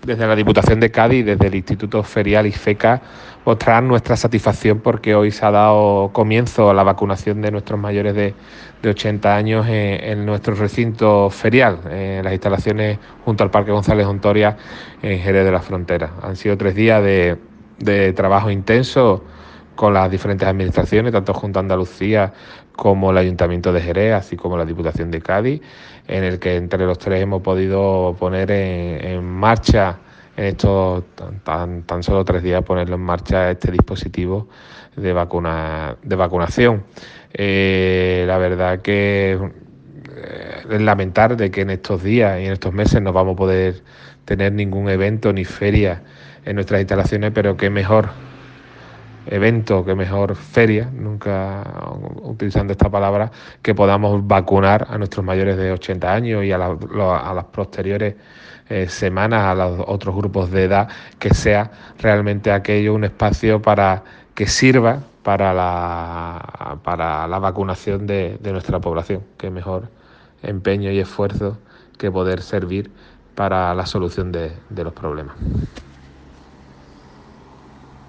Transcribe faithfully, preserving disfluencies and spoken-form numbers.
desde la Diputación de Cádiz, desde el Instituto Ferial IFECA, mostrar nuestra satisfacción porque hoy se ha dado comienzo a la vacunación de nuestros mayores de, de ochenta años en, en nuestro recinto ferial, en las instalaciones junto al Parque González Ontoria en Jerez de la Frontera. Han sido tres días de, de trabajo intenso con las diferentes administraciones, tanto Junta de Andalucía como el Ayuntamiento de Jerez, así como la Diputación de Cádiz, en el que entre los tres hemos podido poner en, en marcha, en estos tan, tan, tan solo tres días, ponerlo en marcha este dispositivo de, vacuna, de vacunación. Eh, la verdad que eh, es lamentar de que en estos días y en estos meses no vamos a poder tener ningún evento ni feria en nuestras instalaciones, pero qué mejor evento, que mejor feria, nunca utilizando esta palabra, que podamos vacunar a nuestros mayores de ochenta años y a, la, a las posteriores eh, semanas a los otros grupos de edad, que sea realmente aquello un espacio para que sirva para la, para la vacunación de, de nuestra población. Que mejor empeño y esfuerzo que poder servir para la solución de, de los problemas.